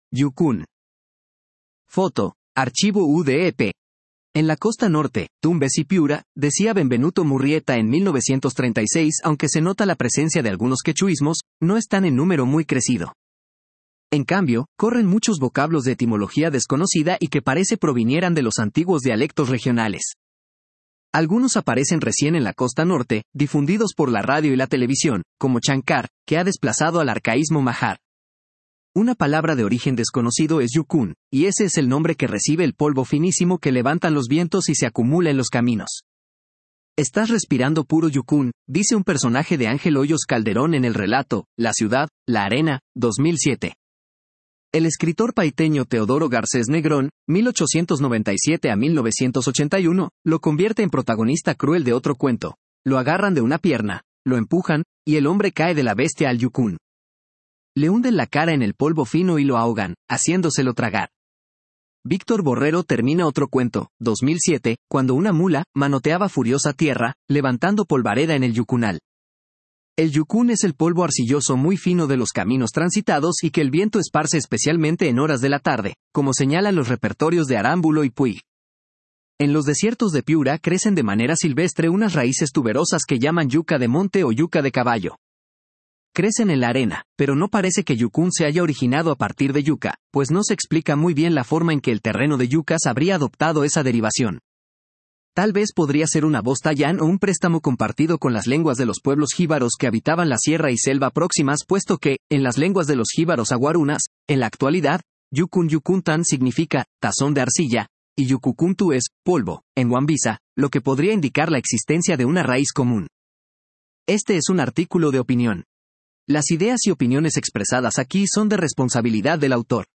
Yukun. Foto, archivo UDEP. En la costa norte, Tumbes y Piura, decía Benvenuto Murrieta en 1936, aunque se nota la presencia de algunos quechuismos, no están en número muy crecido. En cambio, corren muchos vocablos de etimología desconocida y que parece provinieran de los antiguos dialectos regionales. Algunos aparecen recién en la costa norte, difundidos por la radio y la televisión, como chankar, que ha desplazado al arcaísmo mahar. Una palabra de origen desconocido es yukun, y ese es el nombre que recibe el polvo finísimo que levantan los vientos y se acumula en los caminos. Estás respirando puro yukun, dice un personaje de Ángel Hoyos Calderón en el relato, La ciudad, la arena, 2007. El escritor paiteño Teodoro Garcés Negrón, 1897 a 1981, lo convierte en protagonista cruel de otro cuento. Lo agarran de una pierna, lo empujan, y el hombre cae de la bestia al yukun. Le hunden la cara en el polvo fino y lo ahogan, haciéndoselo tragar. Víctor Borrero termina otro cuento, 2007, cuando una mula manoteaba furiosa tierra, levantando polvareda en el yucunal. El yukun es el polvo arcilloso muy fino de los caminos transitados y que el viento esparce especialmente en horas de la tarde, como señalan los repertorios de Arámbulo y Puig. En los desiertos de Piura crecen de manera silvestre unas raíces tuberosas que llaman yuca de monte o yuca de caballo. Crecen en la arena, pero no parece que yukun se haya originado a partir de yuca, pues no se explica muy bien la forma en que el terreno de yucas habría adoptado esa derivación. Tal vez podría ser una voz tayán o un préstamo compartido con las lenguas de los pueblos jíbaros que habitaban la sierra y selva próximas, puesto que, en las lenguas de los jíbaros aguarunas, en la actualidad, yukun yukuntan significa tazón de arcilla, y yucucuntu es polvo, en Wambisa, lo que podría indicar la existencia de una raíz común. Este es un artículo de opinión. Las ideas y opiniones expresadas aquí son de responsabilidad del autor.